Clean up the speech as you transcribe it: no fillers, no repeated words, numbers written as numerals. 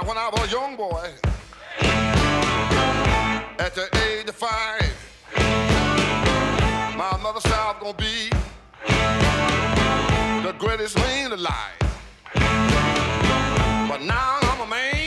when I was a young boy, at the age of 5, my mother said I was gonna be the greatest man alive.